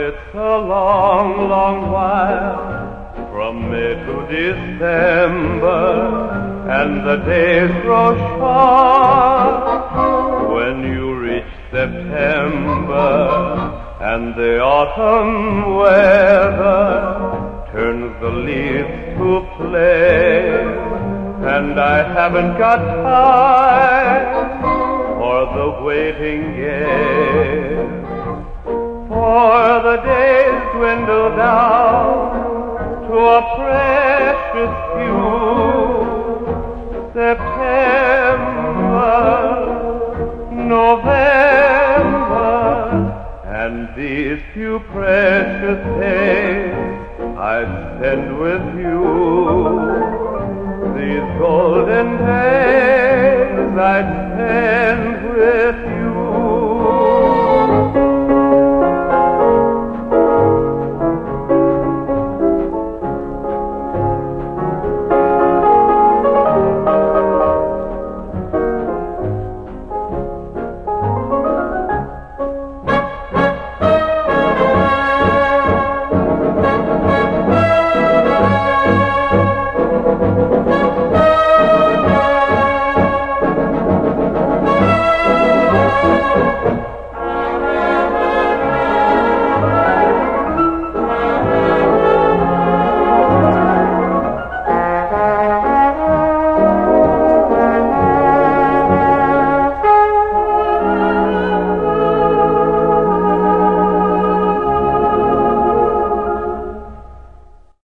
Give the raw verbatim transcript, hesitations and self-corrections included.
it's a long, long while from May to December, and the days grow short when you reach September, and the autumn weather turns the leaves to play, and I haven't got time for the waiting game. For the days dwindle down to a precious few. September, November, and these few precious days I spend with you. These golden days I spend